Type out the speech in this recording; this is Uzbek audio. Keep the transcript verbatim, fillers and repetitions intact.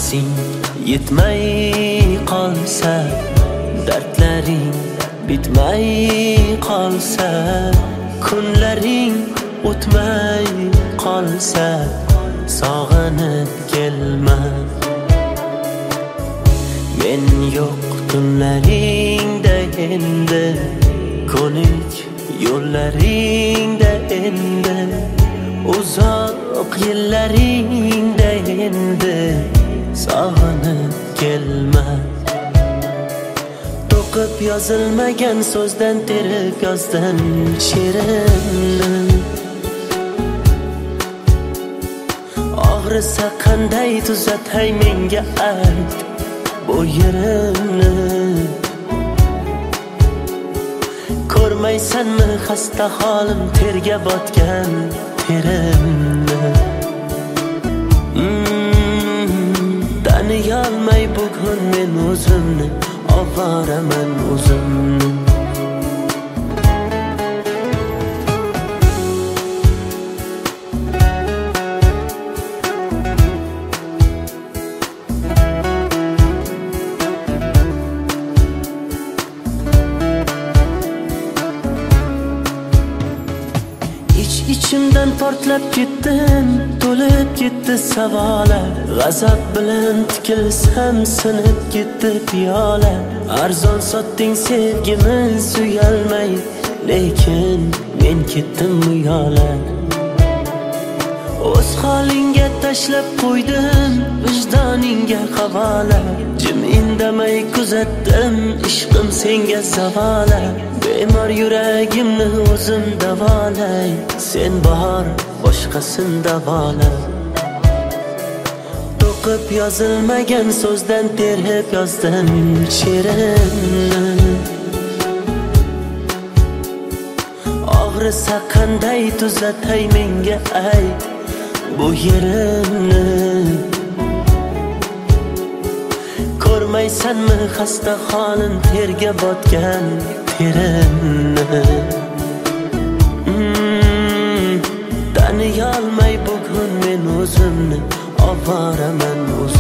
nafasing yetmay qolsa, dardlaring bitmay qolsa, kunlaring o'tmay qolsa, sog'inib kelma. Men yo'q tunlaringda endi, ko'nik yo'llaringda endi, uzoq yillaringda endi, sog'inib kelma. To'qib yozilmagan so'zdan terib yozdim she'rimni. Og'risa qanday tuzatay menga ayt bu yerimni. Ko'rmaysanmi xasta holim, terga botgan terimni. mm, Taniyolmay bugun men o'zimni, ovoraman o'zimni. İçimden portlab ketdim, to'lib ketdi savollar. G'azab bilan tikilsam sinib ketdi piyola. Arzon sotding sevgimiz uyalmay, lekin men ketdim bu yo'la. O'z holingga tashlab qo'ydim, vijdoningga havola. Jim indamay kuzatdim, ishqim senga zavola. Bemor yuragimni o'zim davolay, sen bahor boshqasin davola. To'qib yozilmagan so'zdan terib yozdim she'rimni. Og'risa qanday tuzatay menga ayt bu yerimni. Ko'rmaysanmi xasta holim, terga botgan terimni. mm, Taniyolmay bugun men o'zimni, ovoraman o'zimni.